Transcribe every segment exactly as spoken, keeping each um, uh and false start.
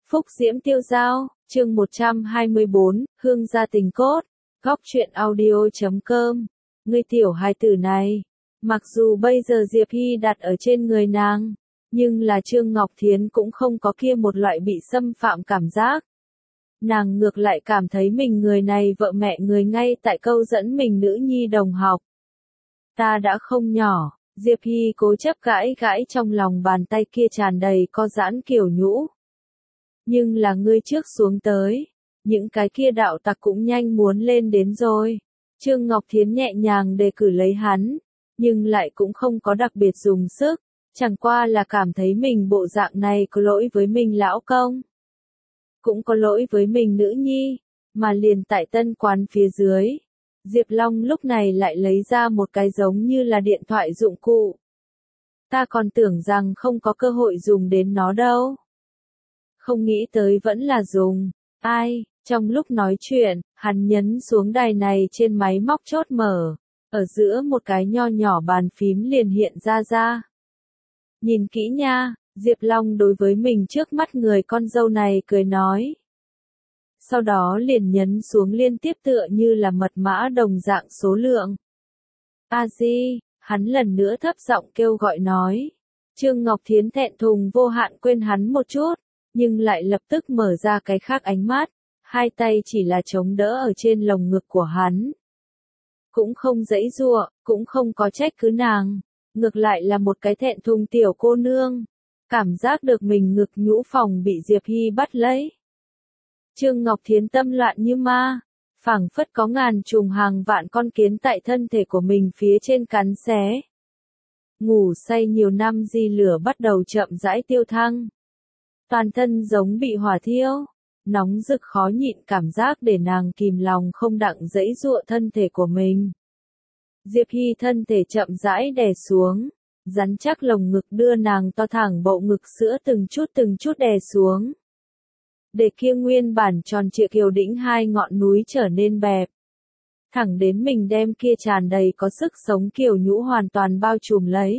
Phúc Diễm Tiêu Dao, chương một trăm hai mươi bốn, Hương gia tình cốt, góc truyện audio chấm com. Ngươi tiểu hài tử này, mặc dù bây giờ Diệp Hy đặt ở trên người nàng, nhưng là Trương Ngọc Thiến cũng không có kia một loại bị xâm phạm cảm giác. Nàng ngược lại cảm thấy mình người này vợ mẹ người ngay tại câu dẫn mình nữ nhi đồng học. Ta đã không nhỏ, Diệp Hy cố chấp gãi gãi trong lòng bàn tay kia tràn đầy co giãn kiểu nhũ. Nhưng là ngươi trước xuống tới, những cái kia đạo tặc cũng nhanh muốn lên đến rồi. Trương Ngọc Thiến nhẹ nhàng đề cử lấy hắn, nhưng lại cũng không có đặc biệt dùng sức, chẳng qua là cảm thấy mình bộ dạng này có lỗi với mình lão công. Cũng có lỗi với mình nữ nhi, mà liền tại tân quán phía dưới. Diệp Long lúc này lại lấy ra một cái giống như là điện thoại dụng cụ. Ta còn tưởng rằng không có cơ hội dùng đến nó đâu. Không nghĩ tới vẫn là dùng. Ai, trong lúc nói chuyện, hắn nhấn xuống đài này trên máy móc chốt mở. Ở giữa một cái nho nhỏ bàn phím liền hiện ra ra. Nhìn kỹ nha, Diệp Long đối với mình trước mắt người con dâu này cười nói. Sau đó liền nhấn xuống liên tiếp tựa như là mật mã đồng dạng số lượng. A Di, hắn lần nữa thấp giọng kêu gọi nói. Trương Ngọc Thiến thẹn thùng vô hạn quên hắn một chút, nhưng lại lập tức mở ra cái khác ánh mắt, hai tay chỉ là chống đỡ ở trên lồng ngực của hắn. Cũng không giãy giụa, cũng không có trách cứ nàng, ngược lại là một cái thẹn thùng tiểu cô nương, cảm giác được mình ngực nhũ phòng bị Diệp Hy bắt lấy. Trương Ngọc Thiến tâm loạn như ma, phảng phất có ngàn trùng hàng vạn con kiến tại thân thể của mình phía trên cắn xé. Ngủ say nhiều năm di lửa bắt đầu chậm rãi tiêu thăng. Toàn thân giống bị hỏa thiêu, nóng rực khó nhịn cảm giác để nàng kìm lòng không đặng giãy giụa thân thể của mình. Diệp Hy thân thể chậm rãi đè xuống, rắn chắc lồng ngực đưa nàng to thẳng bộ ngực sữa từng chút từng chút đè xuống. Để kia nguyên bản tròn trịa kiều đĩnh hai ngọn núi trở nên bẹp. Thẳng đến mình đem kia tràn đầy có sức sống kiều nhũ hoàn toàn bao trùm lấy.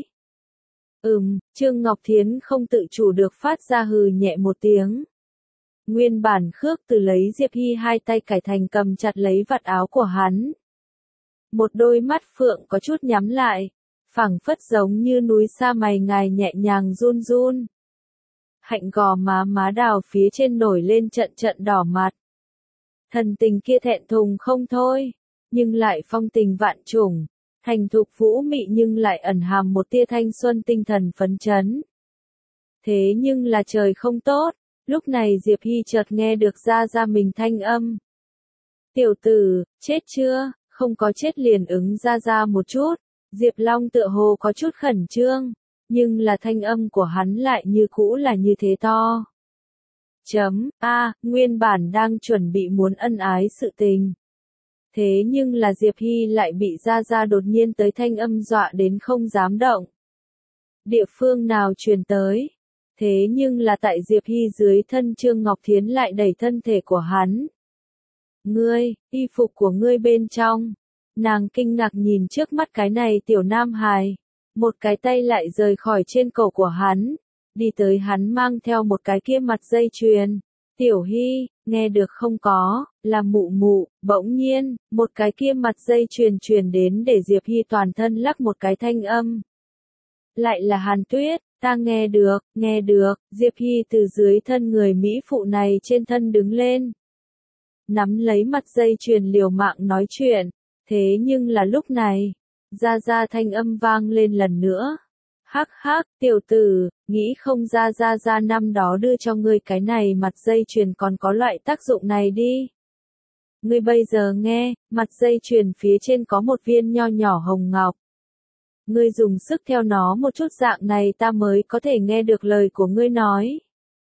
Ừm, Trương Ngọc Thiến không tự chủ được phát ra hừ nhẹ một tiếng. Nguyên bản Khước Từ lấy Diệp Hy hai tay cải thành cầm chặt lấy vạt áo của hắn. Một đôi mắt phượng có chút nhắm lại, phảng phất giống như núi sa mày ngài nhẹ nhàng run run. Hạnh gò má má đào phía trên nổi lên trận trận đỏ mặt. Thần tình kia thẹn thùng không thôi, nhưng lại phong tình vạn trùng, thành thục vũ mị nhưng lại ẩn hàm một tia thanh xuân tinh thần phấn chấn. Thế nhưng là trời không tốt, lúc này Diệp Hy chợt nghe được ra ra mình thanh âm. Tiểu tử, chết chưa, không có chết liền ứng ra ra một chút, Diệp Long tựa hồ có chút khẩn trương. Nhưng là thanh âm của hắn lại như cũ là như thế to. Chấm, a, nguyên bản đang chuẩn bị muốn ân ái sự tình. Thế nhưng là Diệp Hy lại bị Gia Gia đột nhiên tới thanh âm dọa đến không dám động. Địa phương nào truyền tới? Thế nhưng là tại Diệp Hy dưới thân Trương Ngọc Thiến lại đẩy thân thể của hắn. Ngươi, y phục của ngươi bên trong. Nàng kinh ngạc nhìn trước mắt cái này tiểu nam hài. Một cái tay lại rời khỏi trên cổ của hắn, đi tới hắn mang theo một cái kia mặt dây chuyền. Tiểu Hy, nghe được không có, là mụ mụ, bỗng nhiên, một cái kia mặt dây chuyền truyền đến để Diệp Hy toàn thân lắc một cái thanh âm. Lại là Hàn Tuyết, ta nghe được, nghe được, Diệp Hy từ dưới thân người Mỹ phụ này trên thân đứng lên. Nắm lấy mặt dây chuyền liều mạng nói chuyện, thế nhưng là lúc này. Gia Gia thanh âm vang lên lần nữa. Hắc hắc, tiểu tử, nghĩ không ra Gia Gia năm đó đưa cho ngươi cái này mặt dây chuyền còn có loại tác dụng này đi. Ngươi bây giờ nghe, mặt dây chuyền phía trên có một viên nho nhỏ hồng ngọc. Ngươi dùng sức theo nó một chút dạng này ta mới có thể nghe được lời của ngươi nói.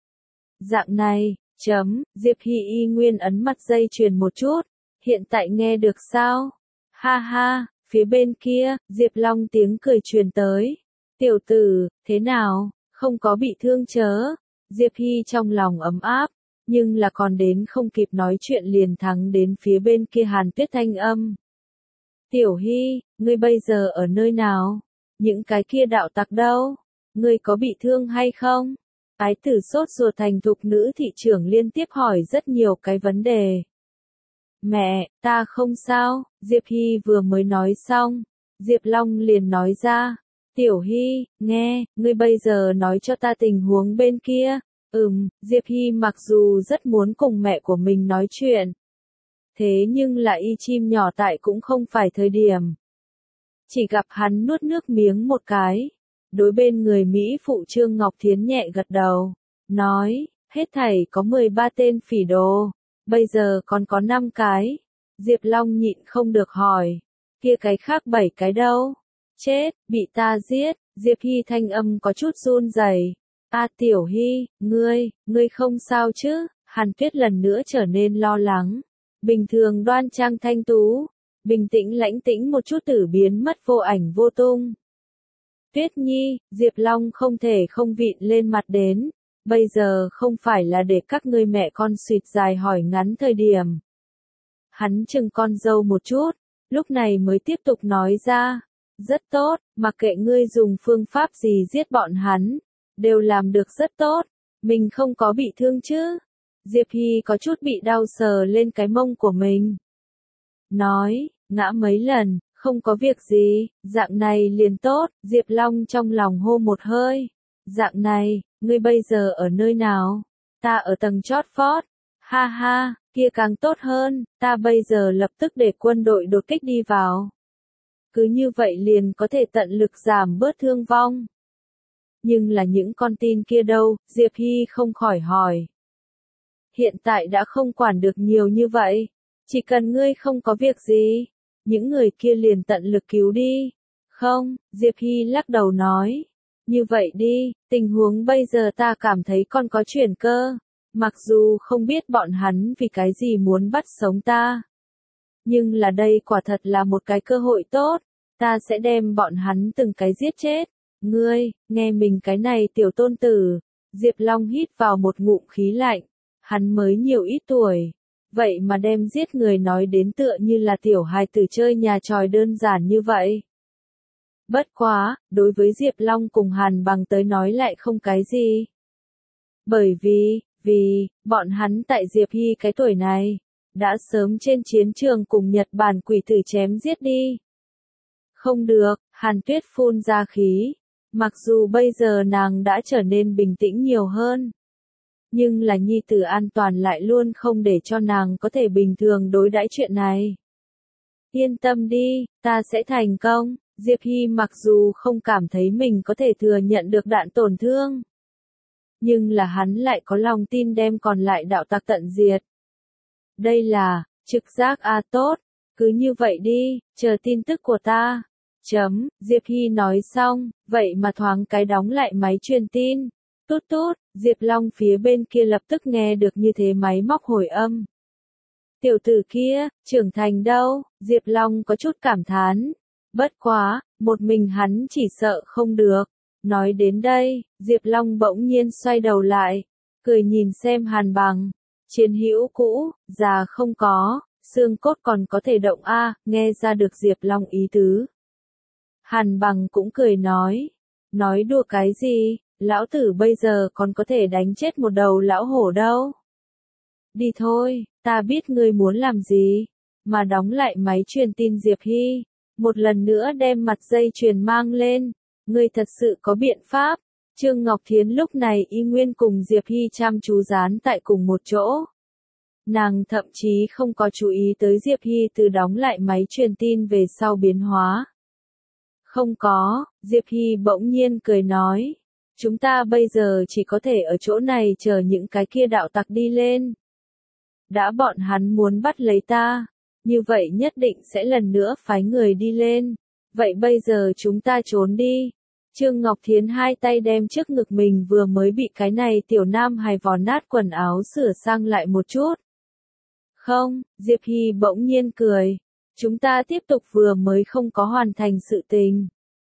Dạng này, chấm, Diệp Hy y nguyên ấn mặt dây chuyền một chút, hiện tại nghe được sao? Ha ha. Phía bên kia, Diệp Long tiếng cười truyền tới. Tiểu tử, thế nào, không có bị thương chớ? Diệp Hy trong lòng ấm áp, nhưng là còn đến không kịp nói chuyện liền thắng đến phía bên kia Hàn Tuyết thanh âm. Tiểu Hy, ngươi bây giờ ở nơi nào? Những cái kia đạo tặc đâu? Ngươi có bị thương hay không? Ái Tử sốt ruột thành thục nữ thị trưởng liên tiếp hỏi rất nhiều cái vấn đề. Mẹ, ta không sao, Diệp Hy vừa mới nói xong. Diệp Long liền nói ra. Tiểu Hy, nghe, ngươi bây giờ nói cho ta tình huống bên kia. Ừm, Diệp Hy mặc dù rất muốn cùng mẹ của mình nói chuyện. Thế nhưng là y chim nhỏ tại cũng không phải thời điểm. Chỉ gặp hắn nuốt nước miếng một cái. Đối bên người Mỹ phụ Trương Ngọc Thiến nhẹ gật đầu. Nói, hết thảy có mười ba tên phỉ đồ. Bây giờ còn có năm cái. Diệp Long nhịn không được hỏi. Kia cái khác bảy cái đâu? Chết, bị ta giết. Diệp Hy thanh âm có chút run rẩy. A Tiểu Hy, ngươi, ngươi không sao chứ? Hàn Tuyết lần nữa trở nên lo lắng. Bình thường đoan trang thanh tú. Bình tĩnh lãnh tĩnh một chút tử biến mất vô ảnh vô tung. Tuyết Nhi, Diệp Long không thể không vịn lên mặt đến. Bây giờ không phải là để các ngươi mẹ con suyệt dài hỏi ngắn thời điểm. Hắn chừng con dâu một chút, lúc này mới tiếp tục nói ra. Rất tốt, mặc kệ ngươi dùng phương pháp gì giết bọn hắn, đều làm được rất tốt, mình không có bị thương chứ. Diệp Hy có chút bị đau sờ lên cái mông của mình. Nói, ngã mấy lần, không có việc gì, dạng này liền tốt, Diệp Long trong lòng hô một hơi. Dạng này, ngươi bây giờ ở nơi nào? Ta ở tầng chót vót. Ha ha, kia càng tốt hơn, ta bây giờ lập tức để quân đội đột kích đi vào. Cứ như vậy liền có thể tận lực giảm bớt thương vong. Nhưng là những con tin kia đâu, Diệp Hy không khỏi hỏi. Hiện tại đã không quản được nhiều như vậy. Chỉ cần ngươi không có việc gì, những người kia liền tận lực cứu đi. Không, Diệp Hy lắc đầu nói. Như vậy đi, tình huống bây giờ ta cảm thấy còn có chuyển cơ. Mặc dù không biết bọn hắn vì cái gì muốn bắt sống ta. Nhưng là đây quả thật là một cái cơ hội tốt. Ta sẽ đem bọn hắn từng cái giết chết. Ngươi, nghe mình cái này tiểu tôn tử. Diệp Long hít vào một ngụm khí lạnh. Hắn mới nhiều ít tuổi. Vậy mà đem giết người nói đến tựa như là tiểu hài tử chơi nhà tròi đơn giản như vậy. Bất quá, đối với Diệp Long cùng Hàn Bằng tới nói lại không cái gì. Bởi vì, vì, bọn hắn tại Diệp Hy cái tuổi này, đã sớm trên chiến trường cùng Nhật Bản quỷ tử chém giết đi. Không được, Hàn Tuyết phun ra khí. Mặc dù bây giờ nàng đã trở nên bình tĩnh nhiều hơn. Nhưng là nhi tử an toàn lại luôn không để cho nàng có thể bình thường đối đãi chuyện này. Yên tâm đi, ta sẽ thành công. Diệp Hy mặc dù không cảm thấy mình có thể thừa nhận được đạn tổn thương. Nhưng là hắn lại có lòng tin đem còn lại đạo tặc tận diệt. Đây là, trực giác a tốt, cứ như vậy đi, chờ tin tức của ta. Chấm, Diệp Hy nói xong, vậy mà thoáng cái đóng lại máy truyền tin. Tút tút, Diệp Long phía bên kia lập tức nghe được như thế máy móc hồi âm. Tiểu tử kia, trưởng thành đâu, Diệp Long có chút cảm thán. Bất quá, một mình hắn chỉ sợ không được. Nói đến đây, Diệp Long bỗng nhiên xoay đầu lại, cười nhìn xem Hàn Bằng. Chiến hữu cũ, già không có, xương cốt còn có thể động a, nghe ra được Diệp Long ý tứ. Hàn Bằng cũng cười nói, nói đùa cái gì, lão tử bây giờ còn có thể đánh chết một đầu lão hổ đâu. Đi thôi, ta biết ngươi muốn làm gì, mà đóng lại máy truyền tin Diệp Hy, một lần nữa đem mặt dây chuyền mang lên, ngươi thật sự có biện pháp. Trương Ngọc Thiến lúc này y nguyên cùng Diệp Hy chăm chú dán tại cùng một chỗ. Nàng thậm chí không có chú ý tới Diệp Hy từ đóng lại máy truyền tin về sau biến hóa. Không có, Diệp Hy bỗng nhiên cười nói. Chúng ta bây giờ chỉ có thể ở chỗ này chờ những cái kia đạo tặc đi lên. Đã bọn hắn muốn bắt lấy ta, như vậy nhất định sẽ lần nữa phái người đi lên. Vậy bây giờ chúng ta trốn đi. Trương Ngọc Thiến hai tay đem trước ngực mình vừa mới bị cái này tiểu nam hài vò nát quần áo sửa sang lại một chút. Không, Diệp Hy bỗng nhiên cười. Chúng ta tiếp tục vừa mới không có hoàn thành sự tình.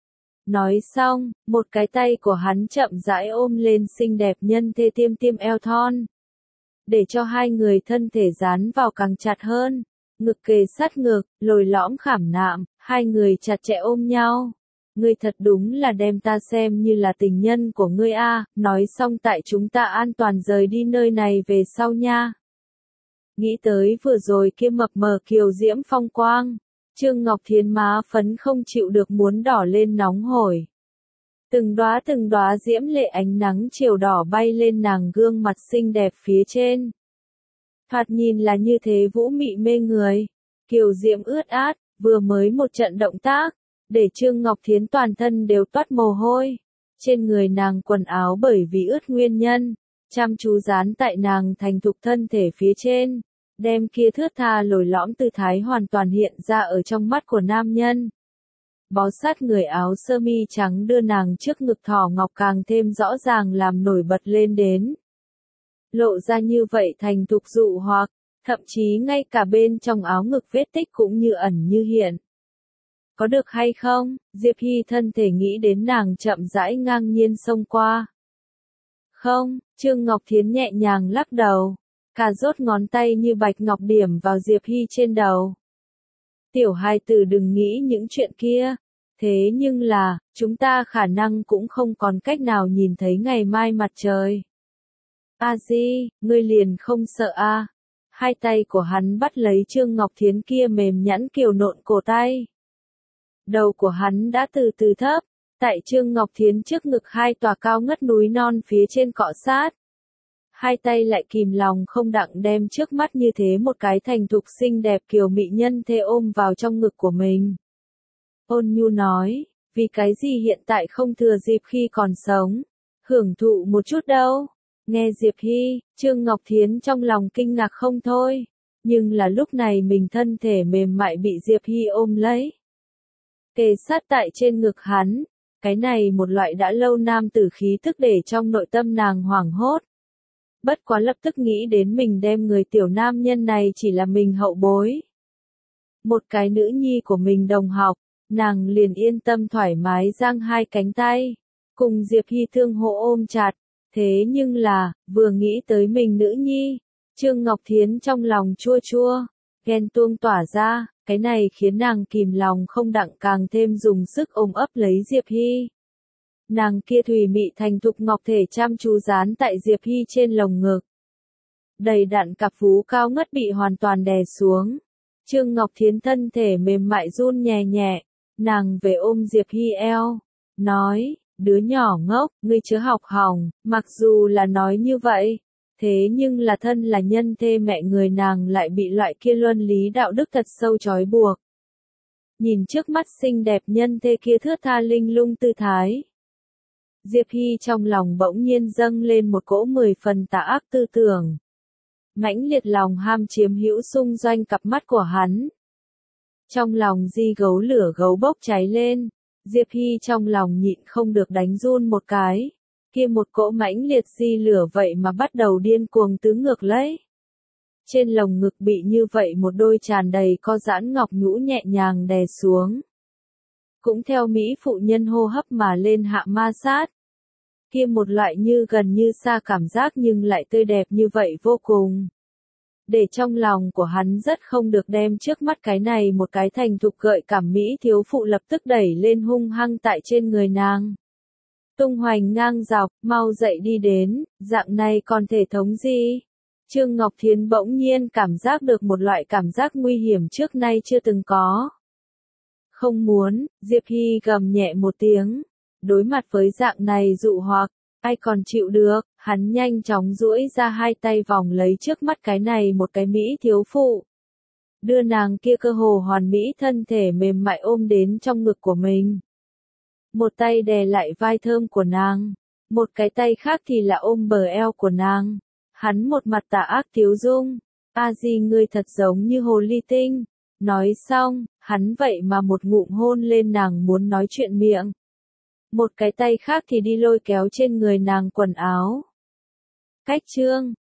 Nói xong, một cái tay của hắn chậm rãi ôm lên xinh đẹp nhân thê tiêm tiêm eo thon. Để cho hai người thân thể dán vào càng chặt hơn. Ngực kề sát ngực, lồi lõm khảm nạm, hai người chặt chẽ ôm nhau. ngươi thật đúng là đem ta xem như là tình nhân của ngươi a, nói xong tại chúng ta an toàn rời đi nơi này về sau nha. Nghĩ tới vừa rồi kia mập mờ kiều diễm phong quang, Trương Ngọc Thiến má phấn không chịu được muốn đỏ lên nóng hổi. Từng đóa từng đóa diễm lệ ánh nắng chiều đỏ bay lên nàng gương mặt xinh đẹp phía trên. Thoạt nhìn là như thế vũ mị mê người, kiều diễm ướt át, vừa mới một trận động tác, để Trương Ngọc Thiến toàn thân đều toát mồ hôi. Trên người nàng quần áo bởi vì ướt nguyên nhân, chăm chú dán tại nàng thành thục thân thể phía trên, đem kia thướt tha lồi lõm tư thái hoàn toàn hiện ra ở trong mắt của nam nhân. Bó sát người áo sơ mi trắng đưa nàng trước ngực thỏ ngọc càng thêm rõ ràng làm nổi bật lên đến. Lộ ra như vậy thành thục dụ hoặc, thậm chí ngay cả bên trong áo ngực vết tích cũng như ẩn như hiện. Có được hay không? Diệp Hy thân thể nghĩ đến nàng chậm rãi ngang nhiên xông qua. Không, Trương Ngọc Thiến nhẹ nhàng lắc đầu, cà rốt ngón tay như bạch ngọc điểm vào Diệp Hy trên đầu. Tiểu hài tử đừng nghĩ những chuyện kia, thế nhưng là, chúng ta khả năng cũng không còn cách nào nhìn thấy ngày mai mặt trời. A Di, ngươi liền không sợ a? À? Hai tay của hắn bắt lấy Trương Ngọc Thiến kia mềm nhẵn kiều nộn cổ tay. Đầu của hắn đã từ từ thấp, tại Trương Ngọc Thiến trước ngực hai tòa cao ngất núi non phía trên cọ sát. Hai tay lại kìm lòng không đặng đem trước mắt như thế một cái thành thục xinh đẹp kiều mị nhân thê ôm vào trong ngực của mình. Ôn nhu nói, vì cái gì hiện tại không thừa dịp khi còn sống, hưởng thụ một chút đâu. Nghe Diệp Hy, Trương Ngọc Thiến trong lòng kinh ngạc không thôi, nhưng là lúc này mình thân thể mềm mại bị Diệp Hy ôm lấy. Kề sát tại trên ngực hắn, cái này một loại đã lâu nam tử khí tức để trong nội tâm nàng hoảng hốt. Bất quá lập tức nghĩ đến mình đem người tiểu nam nhân này chỉ là mình hậu bối. Một cái nữ nhi của mình đồng học, nàng liền yên tâm thoải mái giang hai cánh tay, cùng Diệp Hy thương hộ ôm chặt. Thế nhưng là, vừa nghĩ tới mình nữ nhi, Trương Ngọc Thiến trong lòng chua chua, ghen tuông tỏa ra, cái này khiến nàng kìm lòng không đặng càng thêm dùng sức ôm ấp lấy Diệp Hy. Nàng kia thùy mị thành thục ngọc thể chăm chú dán tại Diệp Hy trên lồng ngực. Đầy đặn cặp vú cao ngất bị hoàn toàn đè xuống. Trương Ngọc Thiến thân thể mềm mại run nhẹ nhẹ, nàng về ôm Diệp Hy eo, nói, đứa nhỏ ngốc, ngươi chớ học hỏng, mặc dù là nói như vậy, thế nhưng là thân là nhân thê mẹ người nàng lại bị loại kia luân lý đạo đức thật sâu trói buộc. Nhìn trước mắt xinh đẹp nhân thê kia thướt tha linh lung tư thái. Diệp Hy trong lòng bỗng nhiên dâng lên một cỗ mười phần tà ác tư tưởng. Mãnh liệt lòng ham chiếm hữu xung doanh cặp mắt của hắn. Trong lòng di gấu lửa gấu bốc cháy lên, Diệp Hy trong lòng nhịn không được đánh run một cái. Kia một cỗ mãnh liệt di lửa vậy mà bắt đầu điên cuồng tứ ngược lấy. Trên lồng ngực bị như vậy một đôi tràn đầy co giãn ngọc nhũ nhẹ nhàng đè xuống. Cũng theo Mỹ phụ nhân hô hấp mà lên hạ ma sát. Kia một loại như gần như xa cảm giác nhưng lại tươi đẹp như vậy vô cùng. Để trong lòng của hắn rất không được đem trước mắt cái này một cái thành thục gợi cảm Mỹ thiếu phụ lập tức đẩy lên hung hăng tại trên người nàng. Tung hoành ngang dọc, mau dậy đi đến, dạng này còn thể thống gì? Trương Ngọc Thiến bỗng nhiên cảm giác được một loại cảm giác nguy hiểm trước nay chưa từng có. Không muốn, Diệp Hy gầm nhẹ một tiếng. Đối mặt với dạng này dụ hoặc, ai còn chịu được, hắn nhanh chóng duỗi ra hai tay vòng lấy trước mắt cái này một cái Mỹ thiếu phụ. Đưa nàng kia cơ hồ hoàn mỹ thân thể mềm mại ôm đến trong ngực của mình. Một tay đè lại vai thơm của nàng, một cái tay khác thì là ôm bờ eo của nàng. Hắn một mặt tà ác tiếu dung, a di ngươi thật giống như hồ ly tinh. Nói xong, hắn vậy mà một ngụm hôn lên nàng muốn nói chuyện miệng. Một cái tay khác thì đi lôi kéo trên người nàng quần áo. Cách chương